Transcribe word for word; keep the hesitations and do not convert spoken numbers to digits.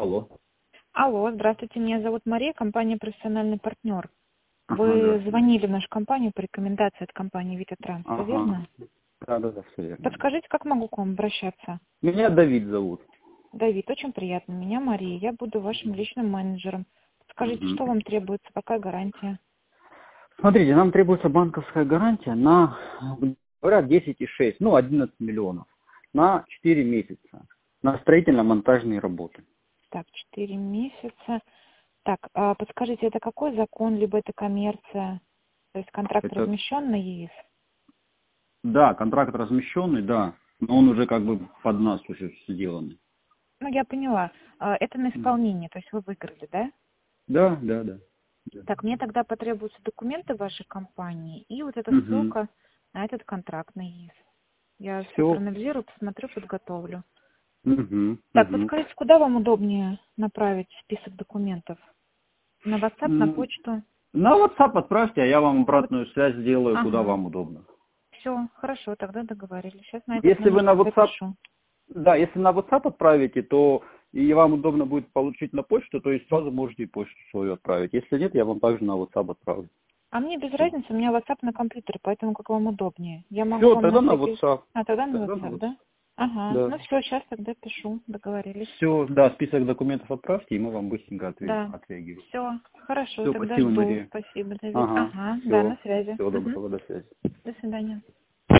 Алло. Алло, здравствуйте, меня зовут Мария, компания «Профессиональный партнер». Ага, Вы здравствуйте. звонили в нашу компанию по рекомендации от компании «Вита Транс», всё Ага. верно? Да, да, да, все верно. Подскажите, как могу к вам обращаться? Меня Давид зовут. Давид, очень приятно. Меня Мария, я буду вашим личным менеджером. Скажите, Мгм. что вам требуется, какая гарантия? Смотрите, нам требуется банковская гарантия на, говорят, десять и шесть, ну, одиннадцать миллионов на четыре месяца на строительно-монтажные работы. Так, четыре месяца. Так, а подскажите, это какой закон, либо это коммерция? То есть контракт Это, размещен на ЕИС? да, контракт размещенный, да, но он уже как бы под нас уже сделанный. Ну, я поняла. А, Это на Мгм. исполнение, то есть вы выиграли, да? Да, да, да. да. Так, мне тогда потребуются документы вашей компании и вот эта Угу. ссылка на этот контракт на ЕИС. Я все Все. проанализирую, посмотрю, подготовлю. Угу. Так, Угу. подскажите, куда вам удобнее направить список документов? На WhatsApp, на почту? На WhatsApp отправьте, а я вам На вот... обратную связь сделаю, куда Ага. вам удобно. Все, хорошо, тогда договорились. Сейчас на этот Если номер вы на тогда WhatsApp, пишу. да, если на WhatsApp отправите, то и вам удобно будет получить на почту, то есть сразу можете и почту свою отправить. Если нет, я вам также на WhatsApp отправлю. А мне без Все. разницы, у меня WhatsApp на компьютере, поэтому как вам удобнее. Я могу Все, вам на тогда на всякий... WhatsApp. А, тогда на Тогда на WhatsApp, WhatsApp. да? Ага, Да. ну все, сейчас тогда пишу, договорились. Все, да, список документов отправьте, и мы вам быстренько отве- Да. отреагируем. Все, хорошо, Все, тогда спасибо, жду. Мария. Спасибо, Давид. Ага, Ага, да, на все. связи. Всего Мгм. доброго, до связи. До свидания.